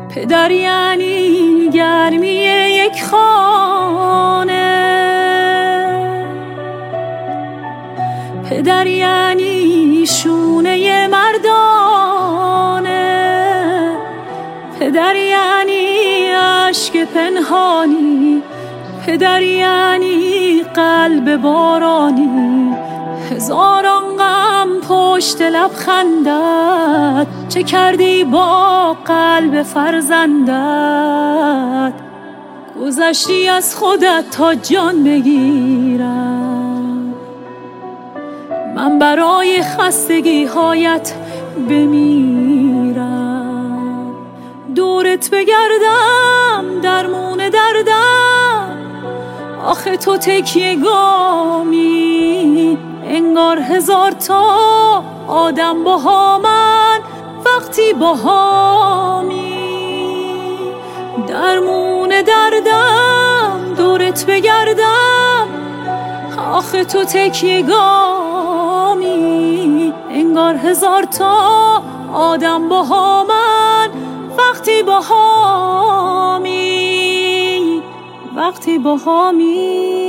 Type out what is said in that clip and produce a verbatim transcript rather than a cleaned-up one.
پدر یعنی گرمی یک خانه، پدر یعنی شونه مردانه، پدر یعنی عشق پنهانی، پدر یعنی قلب بارانی. هزاران غم پشت لبخندت، چه کردی با قلب فرزندت؟ گذشتی از خودت تا جان بگیرم، من برای خستگی هایت بمیرم. دورت بگردم درمون دردم، آخه تو تکیه گامی، انگار هزار تا آدم با من وقتی با همی. درمون دردم دورت بگردم، آخه تو تکیه گامی، انگار هزار تا آدم با من وقتی با همی، وقتی با همی.